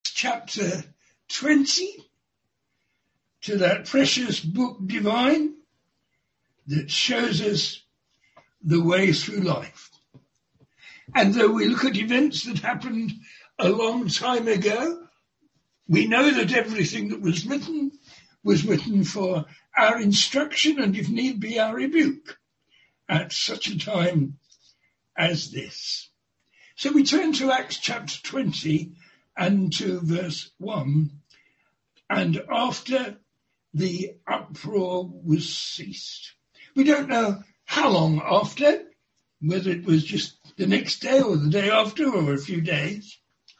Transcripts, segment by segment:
chapter 20, to that precious book divine that shows us the way through life. And though we look at events that happened a long time ago, we know that everything that was written for our instruction and, if need be, our rebuke at such a time as this. So we turn to Acts chapter 20 and to verse 1. And after the uproar was ceased. We don't know how long after, whether it was just the next day or the day after or a few days.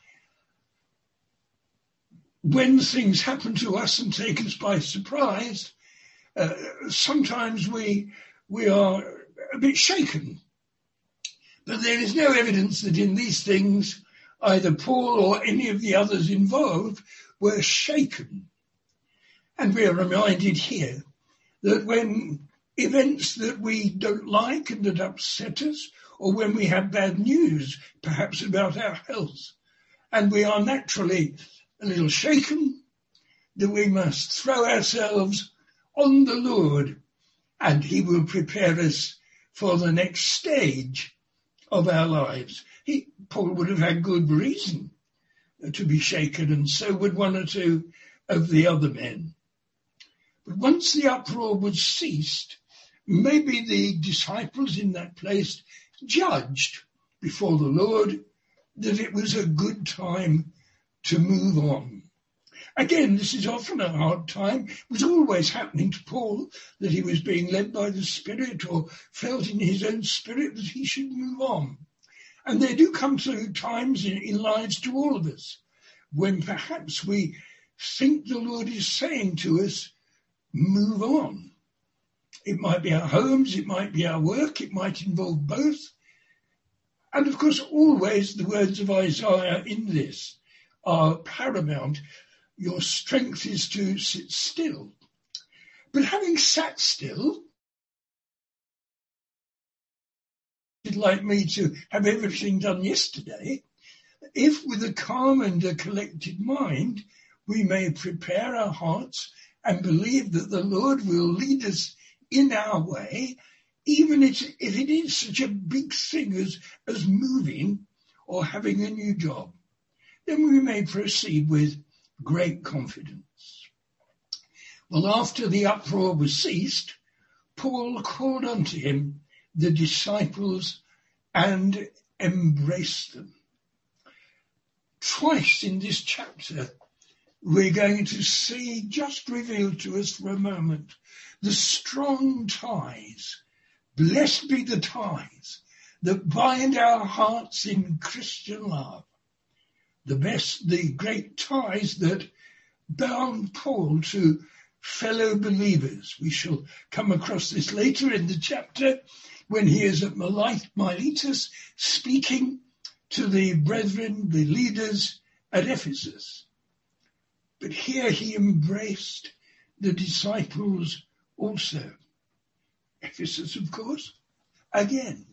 When things happen to us and take us by surprise, sometimes we are a bit shaken. But there is no evidence that in these things either Paul or any of the others involved were shaken. And we are reminded here that when events that we don't like and that upset us, or when we have bad news, perhaps about our health, and we are naturally a little shaken, that we must throw ourselves on the Lord, and he will prepare us for the next stage of our lives. Paul would have had good reason to be shaken, and so would one or two of the other men. But once the uproar was ceased, maybe the disciples in that place judged before the Lord that it was a good time to move on. Again, this is often a hard time. It was always happening to Paul that he was being led by the Spirit or felt in his own spirit that he should move on. And there do come through times in lives to all of us when perhaps we think the Lord is saying to us, move on. It might be our homes, it might be our work, it might involve both. And of course, always the words of Isaiah in this are paramount. Your strength is to sit still. But having sat still, like me to have everything done yesterday, if with a calm and a collected mind, we may prepare our hearts and believe that the Lord will lead us in our way, even if it is such a big thing as moving or having a new job, then we may proceed with great confidence. Well, after the uproar was ceased, Paul called unto him the disciples and embraced them. Twice in this chapter, we're going to see just revealed to us for a moment the strong ties. Blessed be the ties that bind our hearts in Christian love. The great ties that bound Paul to fellow believers. We shall come across this later in the chapter when he is at Miletus speaking to the brethren, the leaders at Ephesus. But here he embraced the disciples also. Ephesus, of course, again.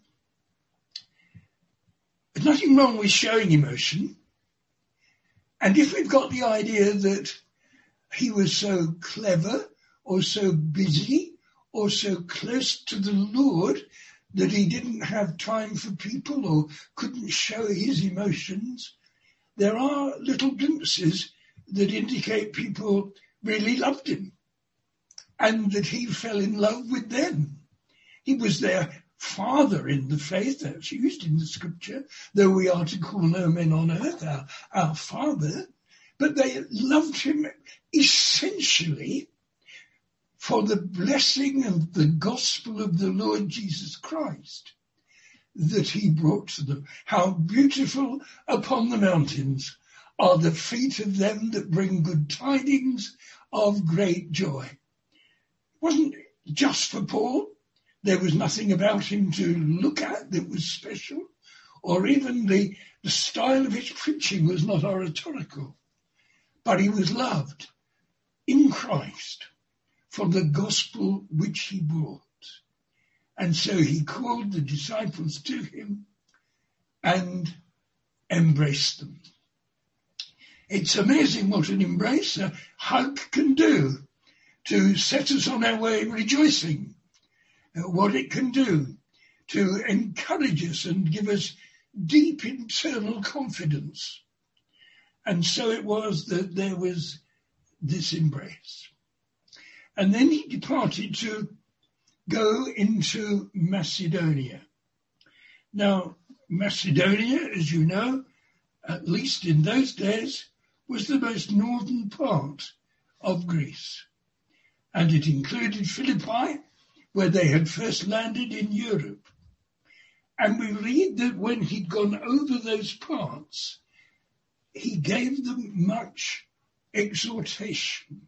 There's nothing wrong with showing emotion. And if we've got the idea that he was so clever or so busy or so close to the Lord that he didn't have time for people or couldn't show his emotions, there are little glimpses that indicate people really loved him and that he fell in love with them. He was their father in the faith, that's used in the scripture, though we are to call no men on earth our father, but they loved him essentially for the blessing and the gospel of the Lord Jesus Christ that he brought to them. How beautiful upon the mountains are the feet of them that bring good tidings of great joy. It wasn't just for Paul. There was nothing about him to look at that was special, or even the style of his preaching was not oratorical. But he was loved in Christ for the gospel which he brought. And so he called the disciples to him and embraced them. It's amazing what an embrace, a hug can do to set us on our way rejoicing, what it can do to encourage us and give us deep internal confidence. And so it was that there was this embrace. And then he departed to go into Macedonia. Now, Macedonia, as you know, at least in those days, was the most northern part of Greece. And it included Philippi, where they had first landed in Europe. And we read that when he'd gone over those parts, he gave them much exhortation.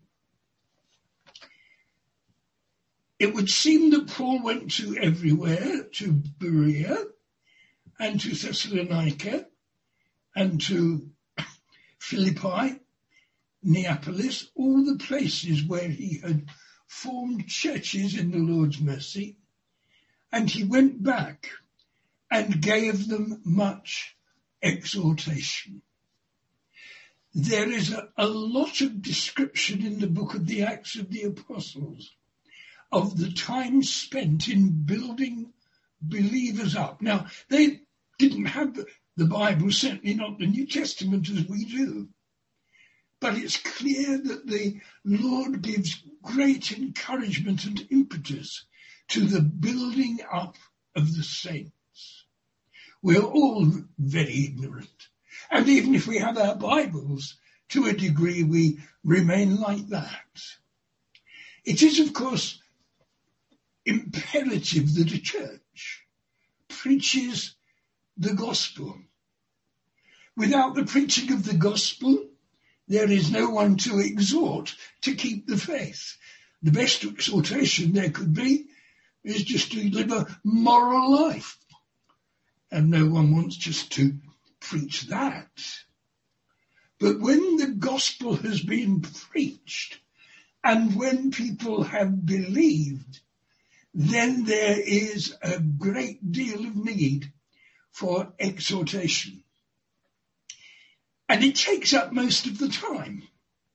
It would seem that Paul went to everywhere, to Berea and to Thessalonica and to Philippi, Neapolis, all the places where he had formed churches in the Lord's mercy, and he went back and gave them much exhortation. There is a lot of description in the book of the Acts of the Apostles of the time spent in building believers up. Now, they didn't have the Bible, certainly not the New Testament as we do. But it's clear that the Lord gives great encouragement and impetus to the building up of the saints. We're all very ignorant. And even if we have our Bibles, to a degree we remain like that. It is, of course, imperative that a church preaches the gospel. Without the preaching of the gospel, there is no one to exhort to keep the faith. The best exhortation there could be is just to live a moral life. And no one wants just to preach that. But when the gospel has been preached and when people have believed, then there is a great deal of need for exhortation. And it takes up most of the time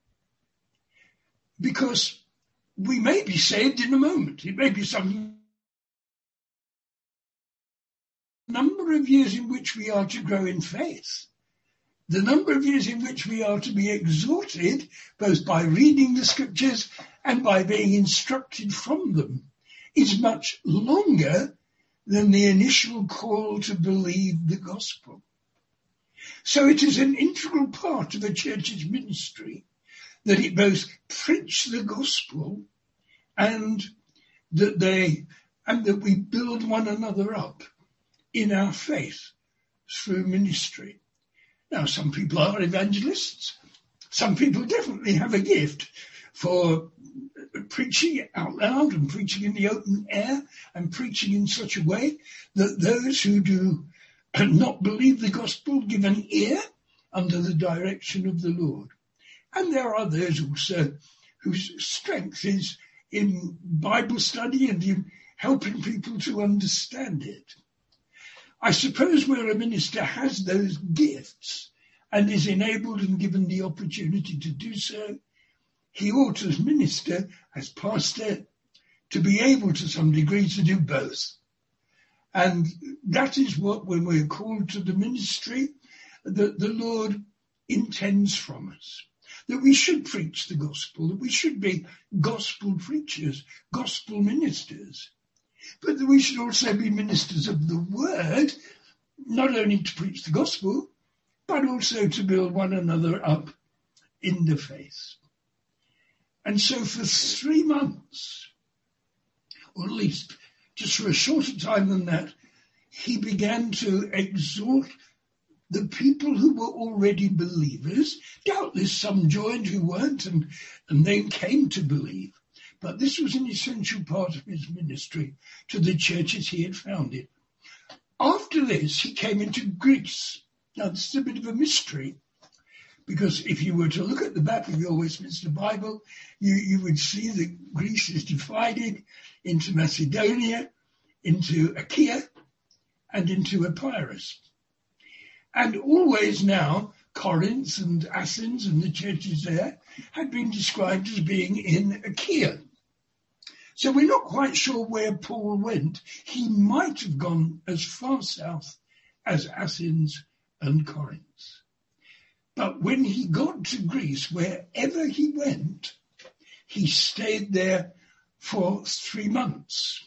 because we may be saved in a moment. It may be some number of years in which we are to grow in faith. The number of years in which we are to be exhorted, both by reading the scriptures and by being instructed from them, is much longer than the initial call to believe the gospel. So it is an integral part of a church's ministry that it both preach the gospel and that we build one another up in our faith through ministry. Now, some people are evangelists. Some people definitely have a gift for preaching out loud and preaching in the open air and preaching in such a way that those who do not believe the gospel give an ear under the direction of the Lord. And there are those also whose strength is in Bible study and in helping people to understand it. I suppose where a minister has those gifts and is enabled and given the opportunity to do so, he ought as minister, as pastor, to be able to some degree to do both. And that is what, when we're called to the ministry, that the Lord intends from us. That we should preach the gospel, that we should be gospel preachers, gospel ministers. But that we should also be ministers of the word, not only to preach the gospel, but also to build one another up in the faith. And so for 3 months, or at least just for a shorter time than that, he began to exhort the people who were already believers. Doubtless some joined who weren't and then came to believe. But this was an essential part of his ministry to the churches he had founded. After this, he came into Greece. Now, this is a bit of a mystery, because if you were to look at the back of your Westminster Bible, you would see that Greece is divided into Macedonia, into Achaia, and into Epirus. And always now, Corinth and Athens and the churches there had been described as being in Achaia. So we're not quite sure where Paul went. He might have gone as far south as Athens and Corinth. But when he got to Greece, wherever he went, he stayed there for 3 months.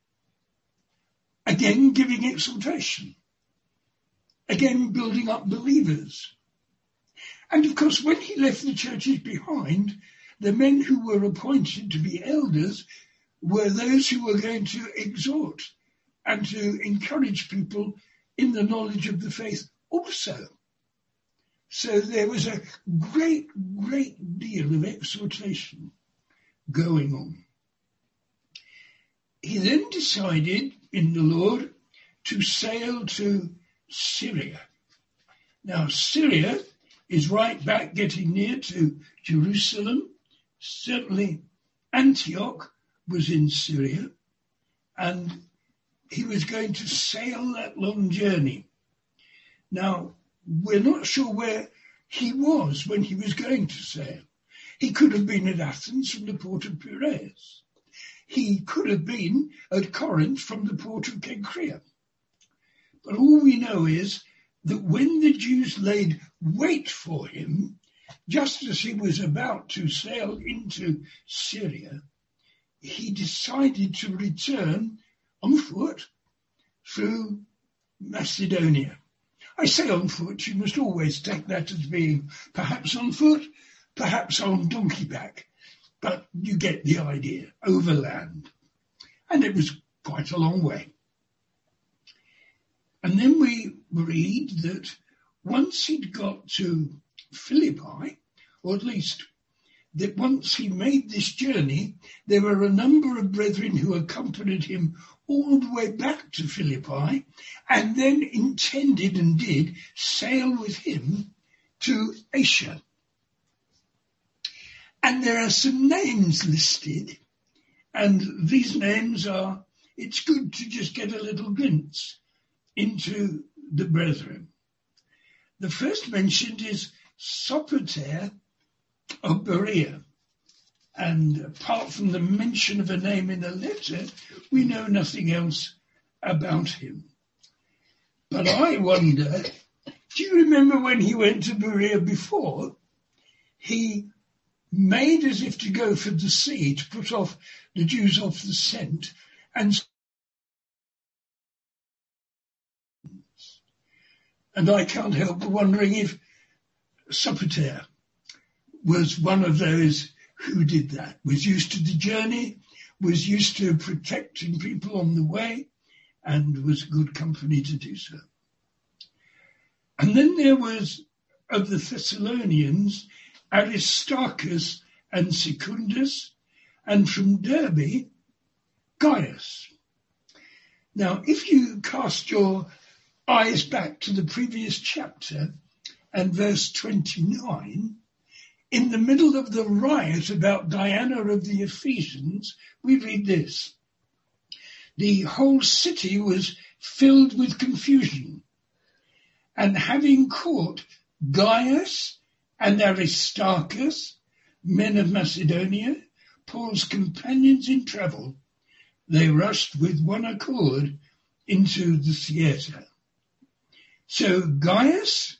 Again, giving exhortation. Again, building up believers. And of course, when he left the churches behind, the men who were appointed to be elders were those who were going to exhort and to encourage people in the knowledge of the faith also. So there was a great deal of exhortation going on. He then decided in the Lord to sail to Syria. Now, Syria is right back getting near to Jerusalem. Certainly Antioch was in Syria, and he was going to sail that long journey. Now, we're not sure where he was when he was going to sail. He could have been at Athens from the port of Piraeus. He could have been at Corinth from the port of Cenchreae. But all we know is that when the Jews laid wait for him, just as he was about to sail into Syria, he decided to return on foot through Macedonia. I say on foot, you must always take that as being perhaps on foot, perhaps on donkey back, but you get the idea, overland. And it was quite a long way. And then we read that once he'd got to Philippi, or at least that once he made this journey, there were a number of brethren who accompanied him all the way back to Philippi, and then intended and did sail with him to Asia. And there are some names listed, and these names are, it's good to just get a little glimpse into the brethren. The first mentioned is Sopater of Berea. And apart from the mention of a name in a letter, we know nothing else about him. But I wonder, do you remember when he went to Berea before? He made as if to go for the sea to put off the Jews off the scent, and I can't help but wondering if Sopater was one of those who did that, was used to the journey, was used to protecting people on the way, and was good company to do so. And then there was, of the Thessalonians, Aristarchus and Secundus, and from Derbe, Gaius. Now, if you cast your eyes back to the previous chapter and verse 29, in the middle of the riot about Diana of the Ephesians, we read this. The whole city was filled with confusion, and having caught Gaius and Aristarchus, men of Macedonia, Paul's companions in travel, they rushed with one accord into the theatre. So Gaius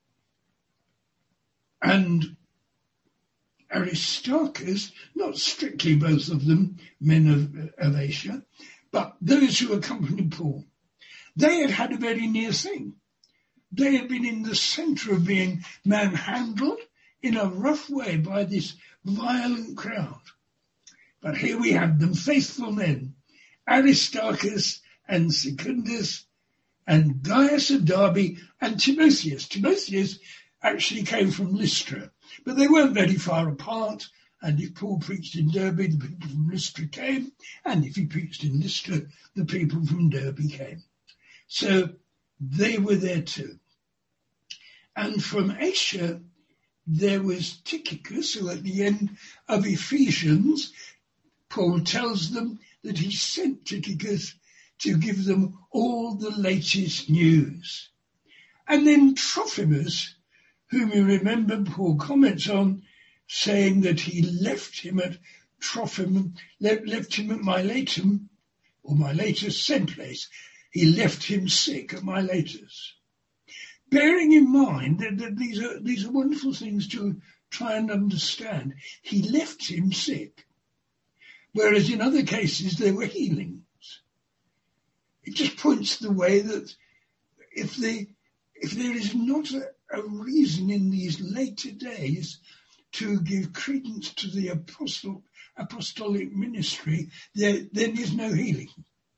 and Aristarchus, not strictly both of them men of Asia, but those who accompanied Paul, they had had a very near thing. They had been in the centre of being manhandled in a rough way by this violent crowd. But here we had them, faithful men, Aristarchus and Secundus, and Gaius of Derbe and Timotheus. Timotheus actually came from Lystra, but they weren't very far apart, and if Paul preached in Derbe, the people from Lystra came, and if he preached in Lystra, the people from Derbe came. So they were there too. And from Asia, there was Tychicus, who at the end of Ephesians, Paul tells them that he sent Tychicus to give them all the latest news. And then Trophimus, whom you remember Paul comments on, saying that he left him at Trophimus, left him at Miletum, or Miletus, same place. He left him sick at Miletus. Bearing in mind that these are wonderful things to try and understand. He left him sick, whereas in other cases there were healings. It just points the way that if there is not a reason in these later days to give credence to the apostolic ministry, then is no healing.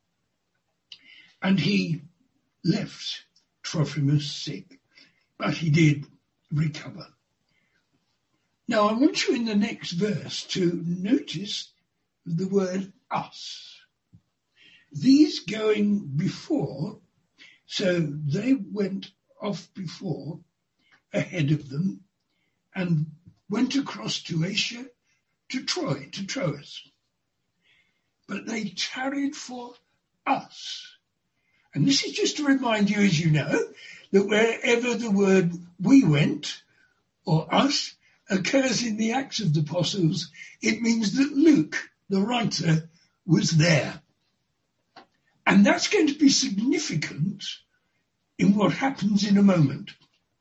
And he left Trophimus sick, but he did recover. Now I want you in the next verse to notice the word us. These going before, so they went off before, ahead of them, and went across to Asia, to Troy, to Troas. But they tarried for us. And this is just to remind you, as you know, that wherever the word we went, or us, occurs in the Acts of the Apostles, it means that Luke, the writer, was there. And that's going to be significant in what happens in a moment.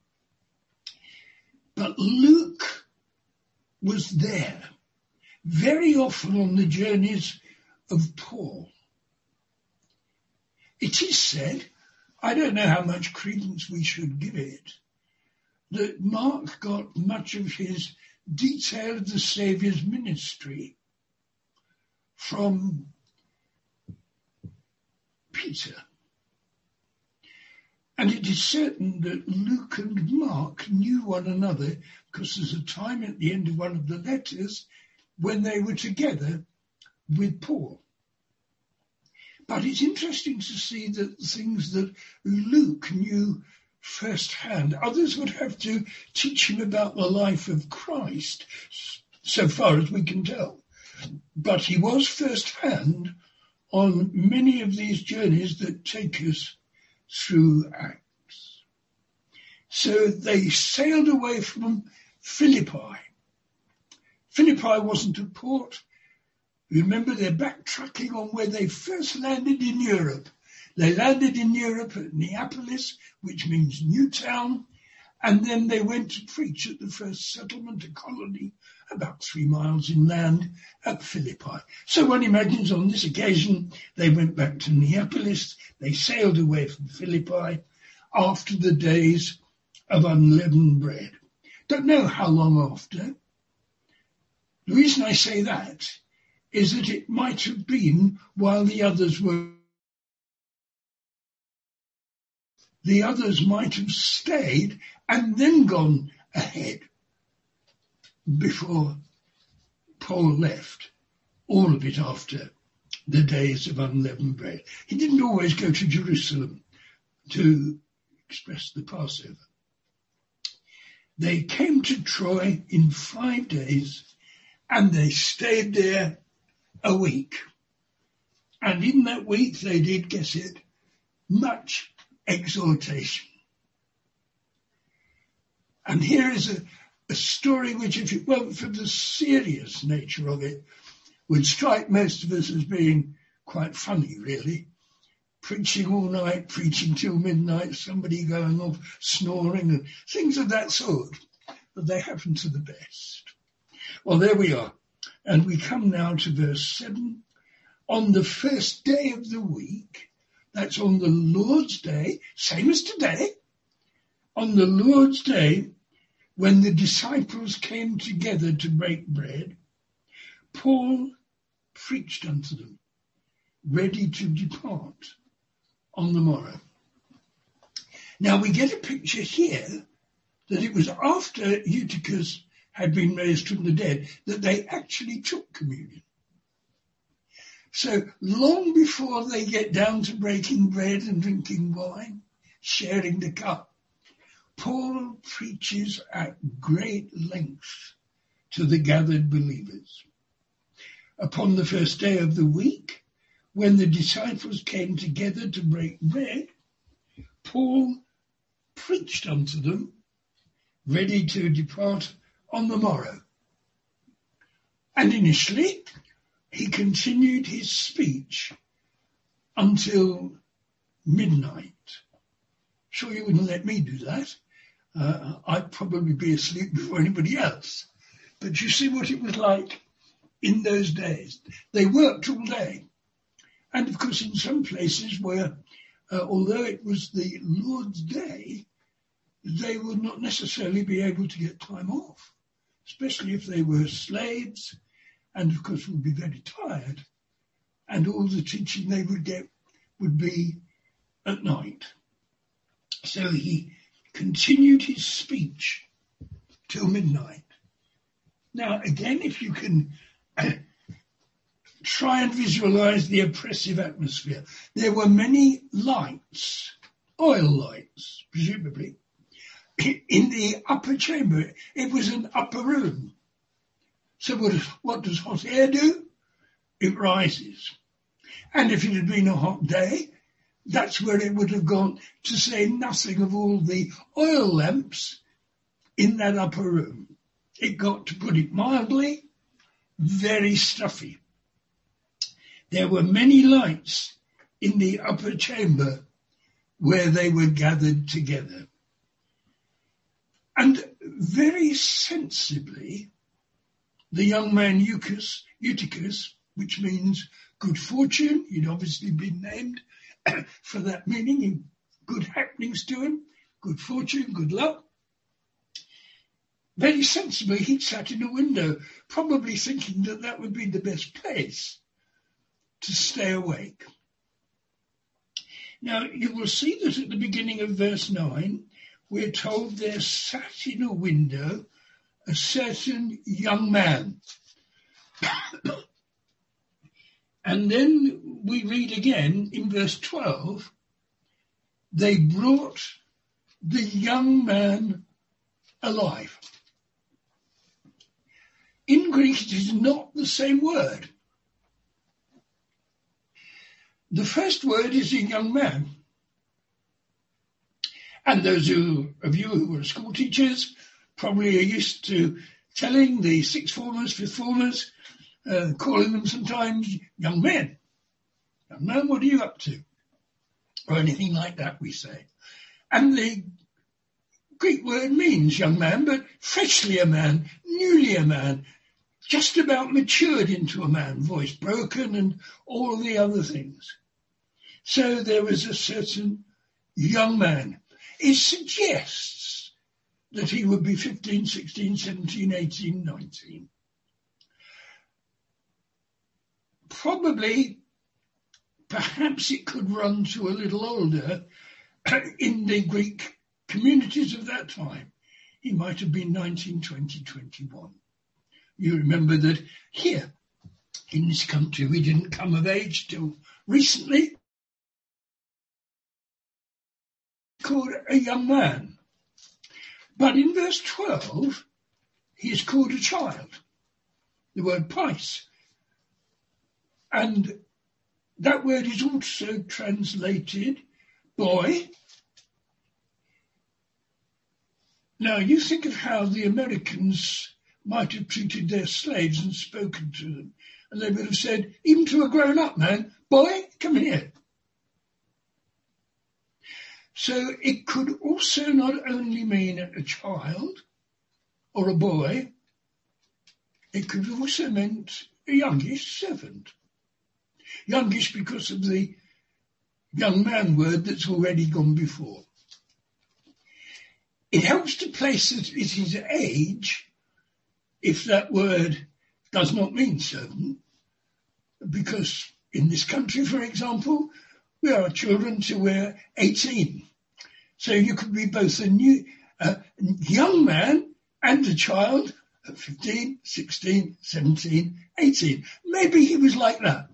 But Luke was there very often on the journeys of Paul. It is said, I don't know how much credence we should give it, that Mark got much of his detail of the Saviour's ministry from Peter. And it is certain that Luke and Mark knew one another, because there's a time at the end of one of the letters when they were together with Paul. But it's interesting to see that things that Luke knew firsthand, others would have to teach him about the life of Christ, so far as we can tell. But he was firsthand on many of these journeys that take us through Acts. So they sailed away from Philippi. Philippi wasn't a port. Remember, they're backtracking on where they first landed in Europe. They landed in Europe at Neapolis, which means New Town, and then they went to preach at the first settlement, a colony, about 3 miles inland at Philippi. So one imagines on this occasion they went back to Neapolis, they sailed away from Philippi after the days of unleavened bread. Don't know how long after. The reason I say that is that it might have been while the others might have stayed and then gone ahead before Paul left, all of it after the days of unleavened bread. He didn't always go to Jerusalem to express the Passover. They came to Troy in 5 days and they stayed there a week. And in that week they did, guess it, much exhortation. And here is a story which, if it weren't for the serious nature of it, would strike most of us as being quite funny, really. Preaching all night, preaching till midnight, somebody going off snoring and things of that sort. But they happen to the best. Well, there we are. And we come now to verse 7. On the first day of the week, that's on the Lord's Day, same as today, on the Lord's Day, when the disciples came together to break bread, Paul preached unto them, ready to depart on the morrow. Now we get a picture here that it was after Eutychus had been raised from the dead that they actually took communion. So long before they get down to breaking bread and drinking wine, sharing the cup, Paul preaches at great length to the gathered believers. Upon the first day of the week, when the disciples came together to break bread, Paul preached unto them, ready to depart on the morrow. And initially, he continued his speech until midnight. Sure you wouldn't let me do that. I'd probably be asleep before anybody else. But you see what it was like in those days. They worked all day. And of course, in some places where, although it was the Lord's day, they would not necessarily be able to get time off, especially if they were slaves, and of course would be very tired. And all the teaching they would get would be at night. So he continued his speech till midnight. Now, again, if you can try and visualize the oppressive atmosphere, there were many lights, oil lights, presumably, in the upper chamber. It was an upper room. So what does hot air do? It rises. And if it had been a hot day, that's where it would have gone, to say nothing of all the oil lamps in that upper room. It got, to put it mildly, very stuffy. There were many lights in the upper chamber where they were gathered together. And very sensibly, the young man Eutychus, which means good fortune, he'd obviously been named for that meaning, good happenings to him, good fortune, good luck. Very sensibly, he'd sat in a window, probably thinking that that would be the best place to stay awake. Now, you will see that at the beginning of verse 9, we're told there sat in a window a certain young man. And then we read again in verse 12, they brought the young man alive. In Greek, it is not the same word. The first word is a young man. And those of you who were school teachers probably are used to telling the sixth formers, fifth formers, calling them sometimes young men. Young man, what are you up to? Or anything like that, we say. And the Greek word means young man, but freshly a man, newly a man, just about matured into a man, voice broken and all the other things. So there was a certain young man. It suggests that he would be 15, 16, 17, 18, 19. Probably, perhaps it could run to a little older in the Greek communities of that time. He might have been 19, 20, 21. You remember that here in this country we didn't come of age till recently. Called a young man. But in verse 12, he is called a child. The word pais. And that word is also translated boy. Now you think of how the Americans might have treated their slaves and spoken to them. And they would have said, even to a grown-up man, boy, come here. So it could also not only mean a child or a boy, it could also mean a youngish servant. Youngish because of the young man word that's already gone before. It helps to place it at his age if that word does not mean servant, because in this country, for example, we are children till we're 18. So you could be both a young man and a child at 15, 16, 17, 18. Maybe he was like that.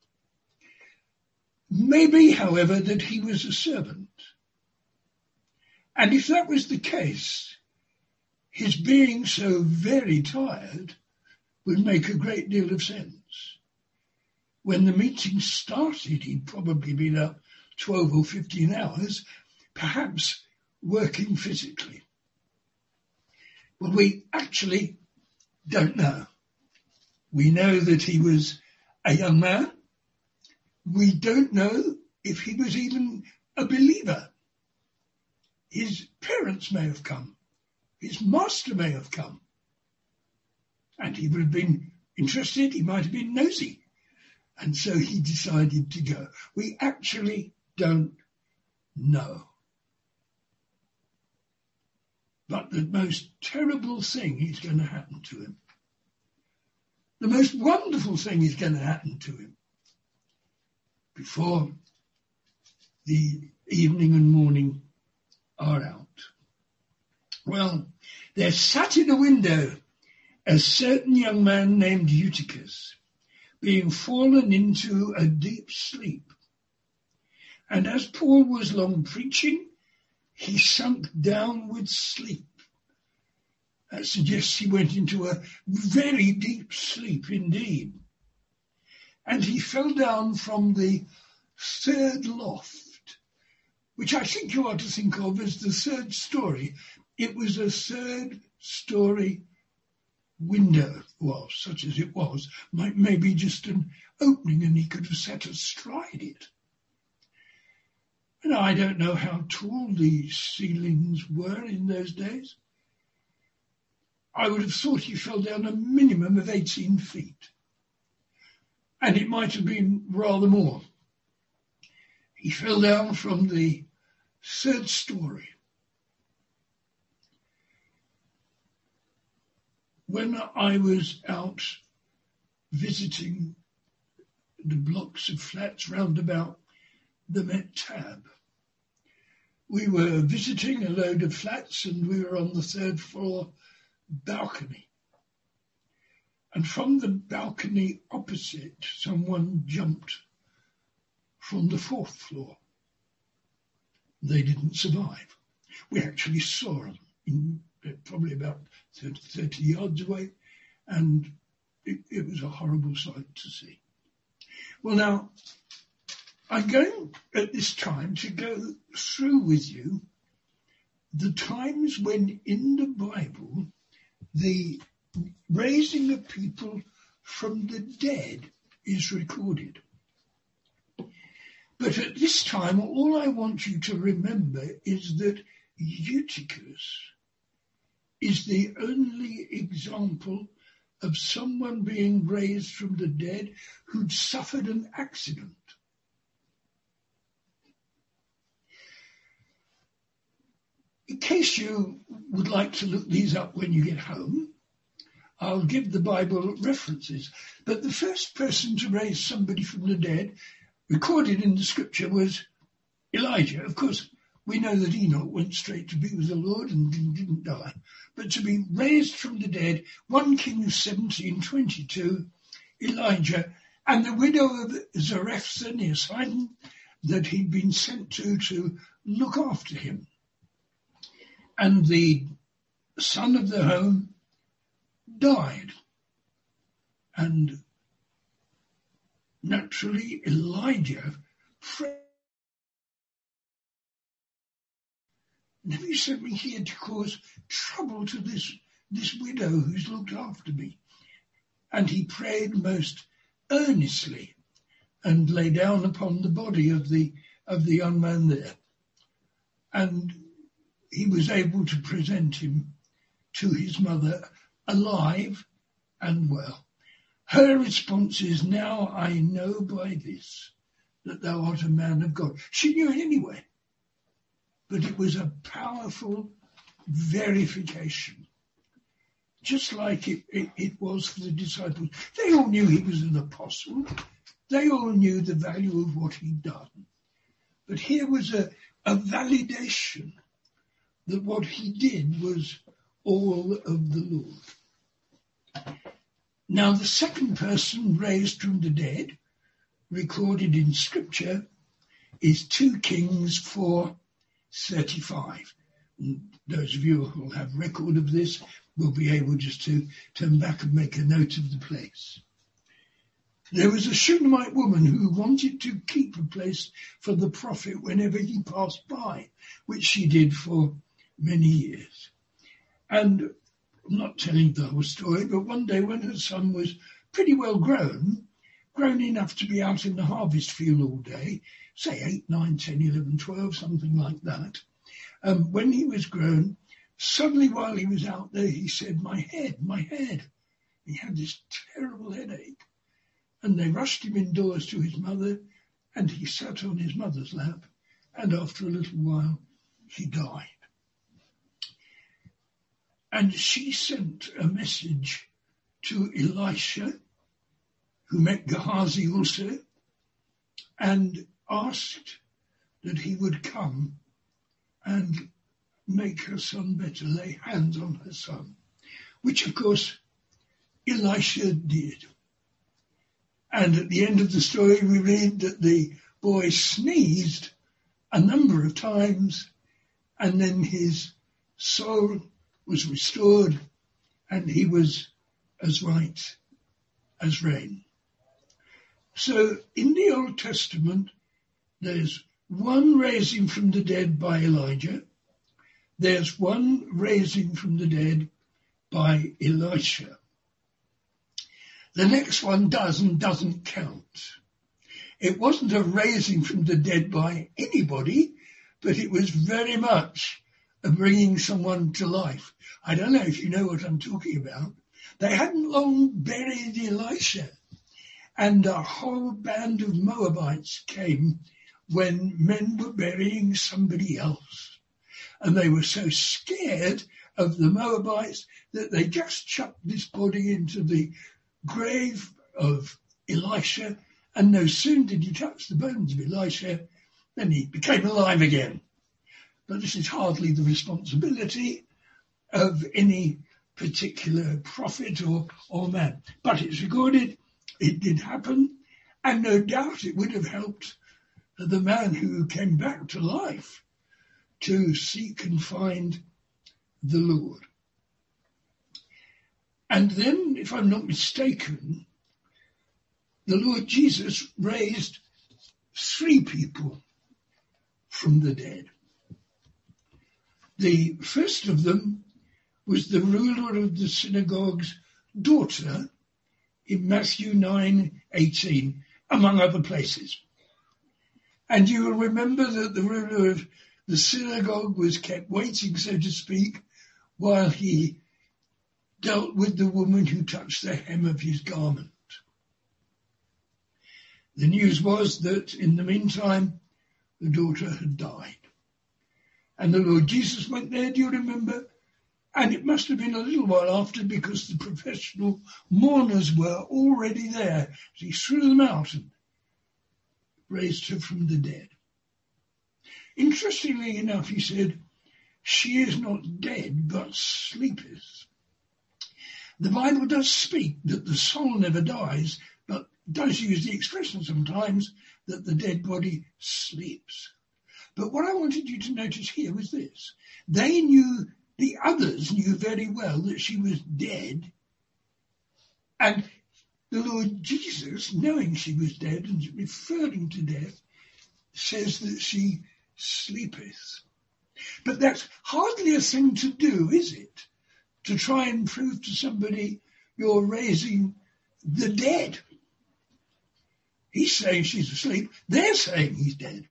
Maybe, however, that he was a servant. And if that was the case, his being so very tired would make a great deal of sense. When the meeting started, he'd probably been up 12 or 15 hours, perhaps working physically. Well, we actually don't know. We know that he was a young man. We don't know if he was even a believer. His parents may have come. His master may have come. And he would have been interested. He might have been nosy. And so he decided to go. We actually don't know. But the most terrible thing is going to happen to him. The most wonderful thing is going to happen to him before the evening and morning are out. Well, there sat in a window a certain young man named Eutychus, being fallen into a deep sleep. And as Paul was long preaching, he sunk down with sleep. That suggests he went into a very deep sleep indeed. And he fell down from the third loft, which I think you ought to think of as the third story. It was a third story window, well, such as it was, maybe just an opening and he could have sat astride it. And I don't know how tall the ceilings were in those days. I would have thought he fell down a minimum of 18 feet. And it might have been rather more. He fell down from the third story. When I was out visiting the blocks of flats round about the Met Tab, we were visiting a load of flats and we were on the third floor balcony. And from the balcony opposite, someone jumped from the fourth floor. They didn't survive. We actually saw them probably about 30 yards away, and it was a horrible sight to see. Well, now, I'm going at this time to go through with you the times when in the Bible the raising of people from the dead is recorded. But at this time, all I want you to remember is that Eutychus is the only example of someone being raised from the dead who'd suffered an accident. In case you would like to look these up when you get home, I'll give the Bible references. But the first person to raise somebody from the dead recorded in the scripture was Elijah. Of course, we know that Enoch went straight to be with the Lord and didn't die. But to be raised from the dead, 1 Kings 17:22, Elijah and the widow of Zarephath near Sidon that he'd been sent to look after him. And the son of the home died. And naturally, Elijah prayed. Have you sent me here to cause trouble to this widow who's looked after me? And he prayed most earnestly and lay down upon the body of the young man there. And he was able to present him to his mother alive and well. Her response is, "Now I know by this that thou art a man of God." She knew it anyway, but it was a powerful verification, just like it was for the disciples. They all knew he was an apostle. They all knew the value of what he'd done. But here was a validation that what he did was all of the Lord. Now, the second person raised from the dead, recorded in Scripture, is 2 Kings 4:35. And those of you who will have record of this will be able just to turn back and make a note of the place. There was a Shunammite woman who wanted to keep a place for the prophet whenever he passed by, which she did for many years. And I'm not telling the whole story, but one day when her son was pretty well grown enough to be out in the harvest field all day, say 8, 9, 10, 11, 12, something like that. When he was grown, suddenly while he was out there, he said, my head. He had this terrible headache. And they rushed him indoors to his mother, and he sat on his mother's lap, and after a little while, he died. And she sent a message to Elisha, who met Gehazi also, and asked that he would come and make her son better, lay hands on her son, which of course Elisha did. And at the end of the story we read that the boy sneezed a number of times, and then his soul was restored and he was as right as rain. So in the Old Testament, there's one raising from the dead by Elijah. There's one raising from the dead by Elisha. The next one does and doesn't count. It wasn't a raising from the dead by anybody, but it was very much a bringing someone to life. I don't know if you know what I'm talking about. They hadn't long buried Elisha, and a whole band of Moabites came when men were burying somebody else. And they were so scared of the Moabites that they just chucked this body into the grave of Elisha, and no sooner did he touch the bones of Elisha, then he became alive again. But this is hardly the responsibility of any particular prophet or man. But it's recorded, it did happen, and no doubt it would have helped the man who came back to life to seek and find the Lord. And then, if I'm not mistaken, the Lord Jesus raised 3 people from the dead. The first of them was the ruler of the synagogue's daughter in Matthew 9:18, among other places. And you will remember that the ruler of the synagogue was kept waiting, so to speak, while he dealt with the woman who touched the hem of his garment. The news was that in the meantime, the daughter had died. And the Lord Jesus went there, do you remember? And it must have been a little while after, because the professional mourners were already there. He threw them out and raised her from the dead. Interestingly enough, he said, she is not dead, but sleepeth. The Bible does speak that the soul never dies, but does use the expression sometimes that the dead body sleeps. But what I wanted you to notice here was this. The others knew very well that she was dead, and the Lord Jesus, knowing she was dead and referring to death, says that she sleepeth. But that's hardly a thing to do, is it? To try and prove to somebody you're raising the dead. He's saying she's asleep. They're saying he's dead.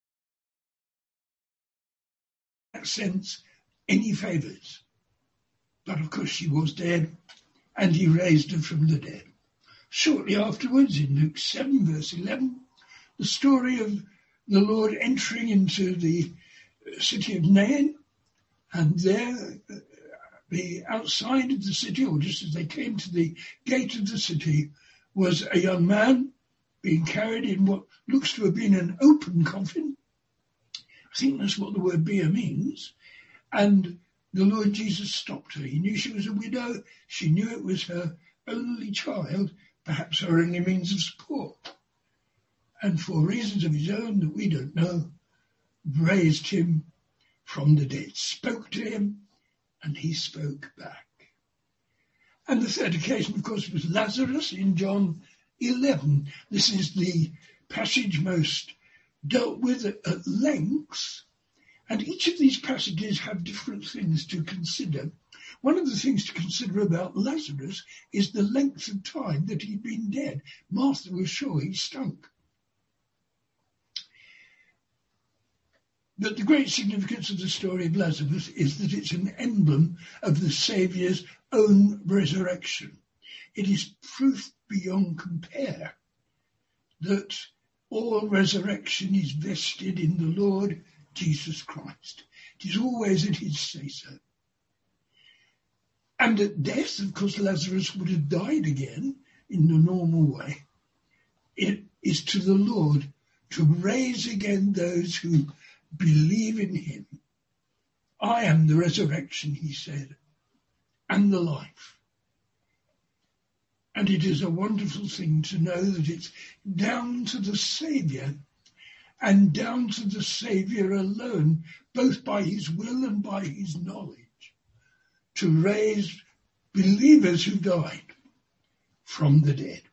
In that sense, any favours. But of course she was dead, and he raised her from the dead. Shortly afterwards, in Luke 7, verse 11, the story of the Lord entering into the city of Nain, and there, the outside of the city, or just as they came to the gate of the city, was a young man being carried in what looks to have been an open coffin. I think that's what the word bier means. And the Lord Jesus stopped her. He knew she was a widow. She knew it was her only child, perhaps her only means of support. And for reasons of his own that we don't know, raised him from the dead, spoke to him, and he spoke back. And the third occasion, of course, was Lazarus in John 11. This is the passage most dealt with at length, and each of these passages have different things to consider. One of the things to consider about Lazarus is the length of time that he'd been dead. Martha was sure he stunk. But the great significance of the story of Lazarus is that it's an emblem of the Saviour's own resurrection. It is proof beyond compare that all resurrection is vested in the Lord Jesus Christ. It is always at his say-so. And at death, of course, Lazarus would have died again in the normal way. It is to the Lord to raise again those who believe in him. I am the resurrection, he said, and the life. And it is a wonderful thing to know that it's down to the Saviour and down to the Saviour alone, both by his will and by his knowledge, to raise believers who died from the dead.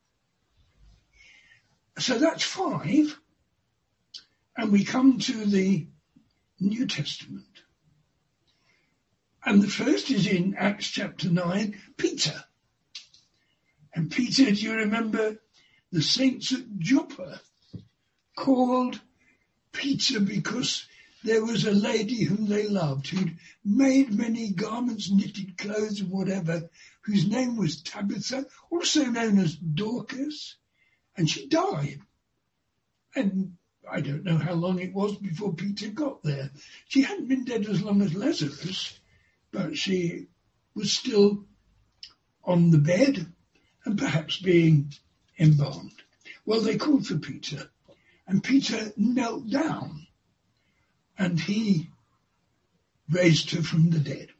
So that's 5. And we come to the New Testament. And the first is in Acts chapter 9, Peter. And Peter, do you remember the saints at Joppa called Peter because there was a lady whom they loved who'd made many garments, knitted clothes and whatever, whose name was Tabitha, also known as Dorcas, and she died. And I don't know how long it was before Peter got there. She hadn't been dead as long as Lazarus, but she was still on the bed and perhaps being embalmed. Well, they called for Peter, and Peter knelt down, and he raised her from the dead.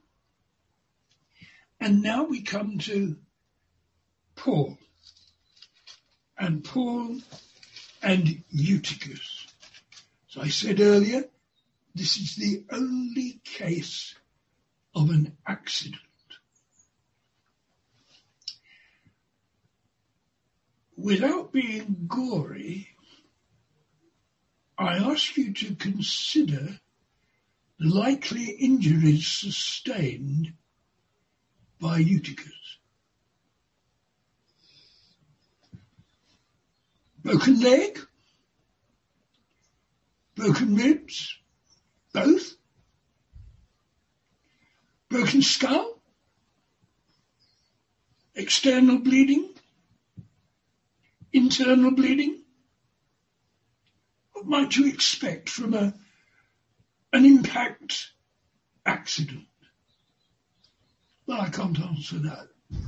And now we come to Paul. And Paul and Eutychus. So I said earlier, this is the only case of an accident. Without being gory, I ask you to consider the likely injuries sustained by Eutychus. Broken leg? Broken ribs? Both? Broken skull? External bleeding? Internal bleeding? What might you expect from an impact accident? Well, I can't answer that.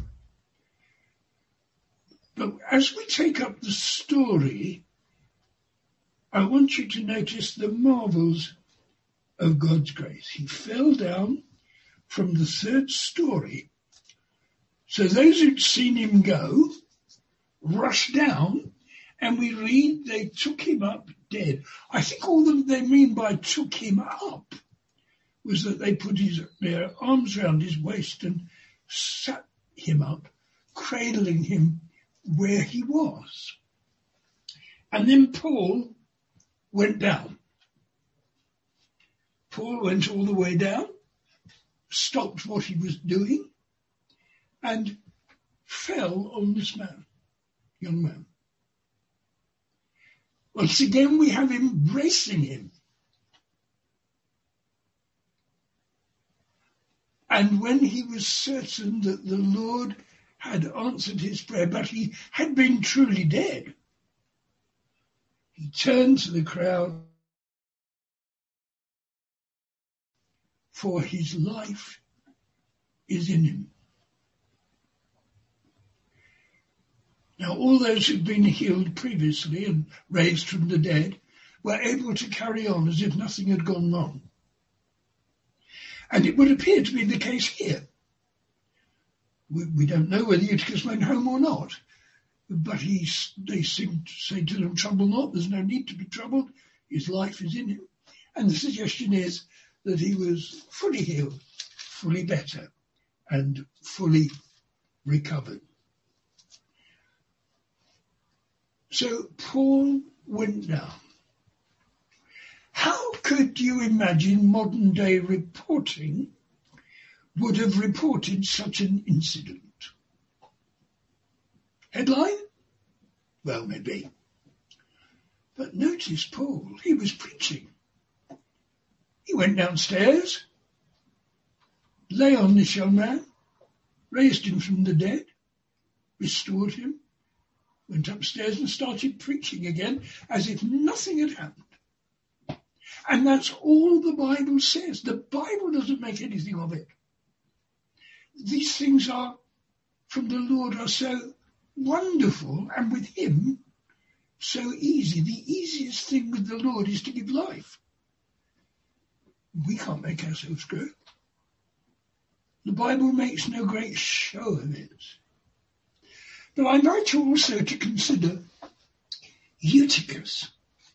But as we take up the story, I want you to notice the marvels of God's grace. He fell down from the 3rd story. So those who'd seen him go rushed down, and we read they took him up dead. I think all that they mean by took him up was that they put their arms around his waist and sat him up, cradling him where he was. And then Paul went down. Paul went all the way down, stopped what he was doing, and fell on this man, young man. Once again, we have embracing him. And when he was certain that the Lord had answered his prayer, but he had been truly dead, he turned to the crowd, for his life is in him. Now, all those who'd been healed previously and raised from the dead were able to carry on as if nothing had gone wrong. And it would appear to be the case here. We don't know whether Eutychus went home or not, but they seem to say to them, trouble not, there's no need to be troubled, his life is in him. And the suggestion is that he was fully healed, fully better, and fully recovered. So Paul went down. How could you imagine modern day reporting would have reported such an incident. Headline? Well, maybe. But notice Paul, he was preaching. He went downstairs, lay on this young man, raised him from the dead, restored him, went upstairs and started preaching again as if nothing had happened. And that's all the Bible says. The Bible doesn't make anything of it. These things are, from the Lord, are so wonderful, and with him, so easy. The easiest thing with the Lord is to give life. We can't make ourselves grow. The Bible makes no great show of it. But I'd like you also to consider Eutychus.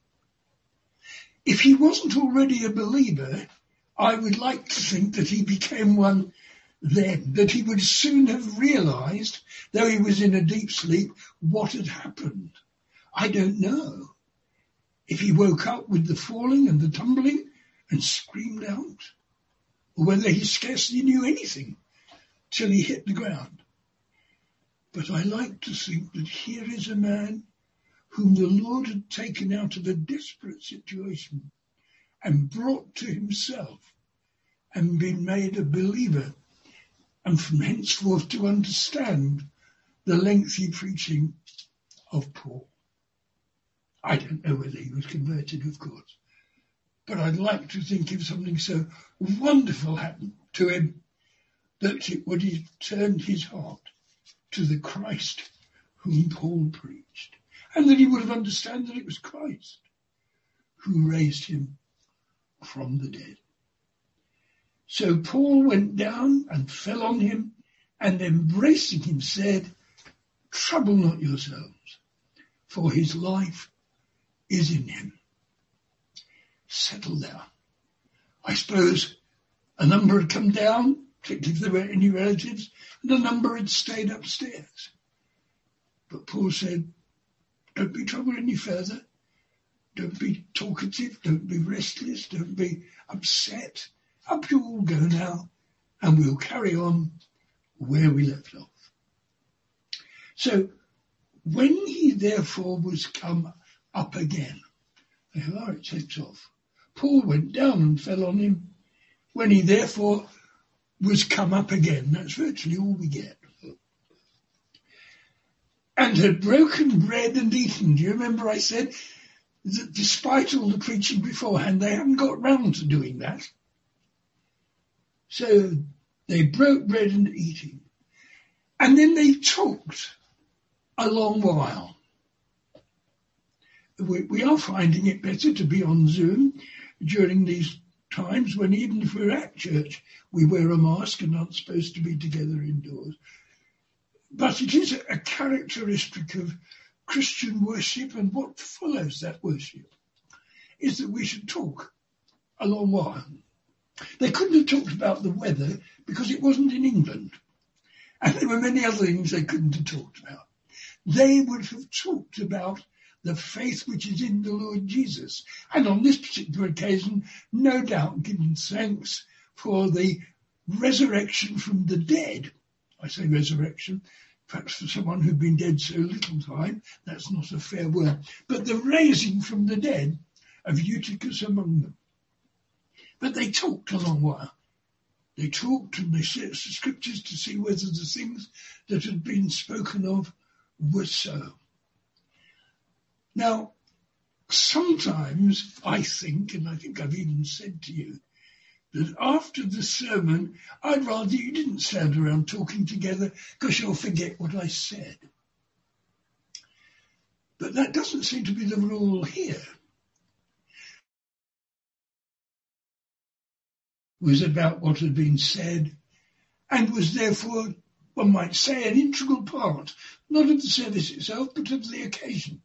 If he wasn't already a believer, I would like to think that he became one then, that he would soon have realized, though he was in a deep sleep, what had happened. I don't know if he woke up with the falling and the tumbling and screamed out, or whether he scarcely knew anything till he hit the ground. But I like to think that here is a man whom the Lord had taken out of a desperate situation and brought to himself and been made a believer, and from henceforth to understand the lengthy preaching of Paul. I don't know whether he was converted, of course, but I'd like to think if something so wonderful happened to him that it would have turned his heart to the Christ whom Paul preached, and that he would have understood that it was Christ who raised him from the dead. So Paul went down and fell on him, and embracing him said, "Trouble not yourselves, for his life is in him." Settle down. I suppose a number had come down, particularly if there were any relatives, and a number had stayed upstairs. But Paul said, don't be troubled any further. Don't be talkative. Don't be restless. Don't be upset. Up you all go now, and we'll carry on where we left off. So, when he therefore was come up again, it takes off. Paul went down and fell on him. When he therefore was come up again, that's virtually all we get. And had broken bread and eaten. Do you remember I said that despite all the preaching beforehand, they haven't got round to doing that? So they broke bread and eating. And then they talked a long while. We are finding it better to be on Zoom during these times when even if we're at church, we wear a mask and aren't supposed to be together indoors. But it is a characteristic of Christian worship, and what follows that worship is that we should talk a long while. They couldn't have talked about the weather because it wasn't in England. And there were many other things they couldn't have talked about. They would have talked about the faith which is in the Lord Jesus. And on this particular occasion, no doubt given thanks for the resurrection from the dead. I say resurrection, perhaps for someone who'd been dead so little time, that's not a fair word. But the raising from the dead of Eutychus among them. But they talked a long while. They talked and they searched the scriptures to see whether the things that had been spoken of were so. Now, sometimes I think, and I think I've even said to you, that after the sermon, I'd rather you didn't stand around talking together because you'll forget what I said. But that doesn't seem to be the rule here. Was about what had been said and was therefore, one might say, an integral part, not of the service itself, but of the occasion.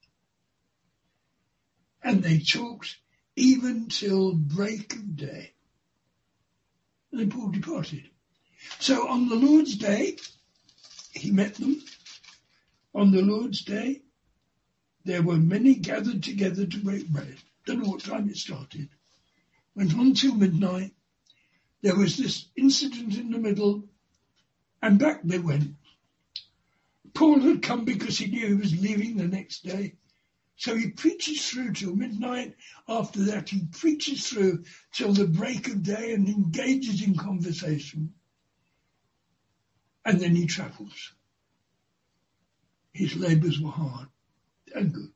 And they talked even till break of day. And then Paul departed. So on the Lord's day, he met them. On the Lord's day, there were many gathered together to break bread. Don't know what time it started. Went on till midnight. There was this incident in the middle, and back they went. Paul had come because he knew he was leaving the next day. So he preaches through till midnight. After that, he preaches through till the break of day and engages in conversation. And then he travels. His labours were hard and good.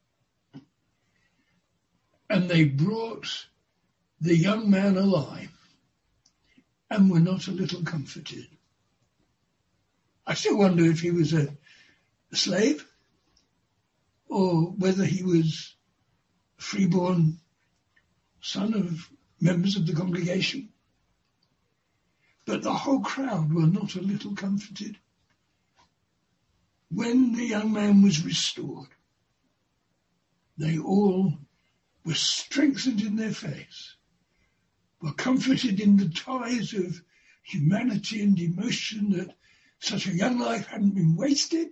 And they brought the young man alive and were not a little comforted. I still wonder if he was a slave or whether he was a freeborn son of members of the congregation. But the whole crowd were not a little comforted. When the young man was restored, they all were strengthened in their faith, were comforted in the ties of humanity and emotion that such a young life hadn't been wasted,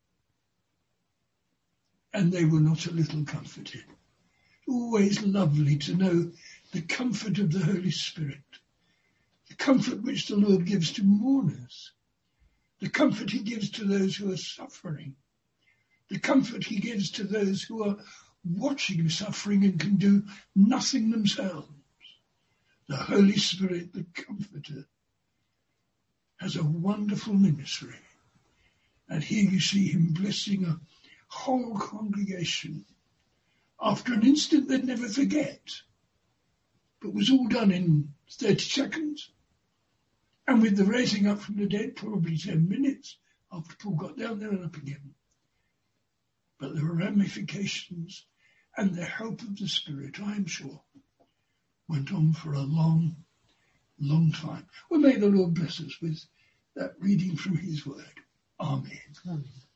and they were not a little comforted. Always lovely to know the comfort of the Holy Spirit, the comfort which the Lord gives to mourners, the comfort he gives to those who are suffering, the comfort he gives to those who are watching suffering and can do nothing themselves. The Holy Spirit, the Comforter, has a wonderful ministry. And here you see him blessing a whole congregation after an instant they'd never forget, but was all done in 30 seconds. And with the raising up from the dead, probably 10 minutes after Paul got down there and up again. But the ramifications and the help of the Spirit, I am sure, went on for a long, long time. Well, may the Lord bless us with that reading from his word. Amen. Amen.